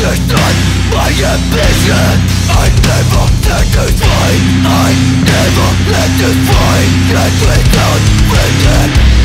is not my ambition. I never let this fight, I never let this fight get without regret.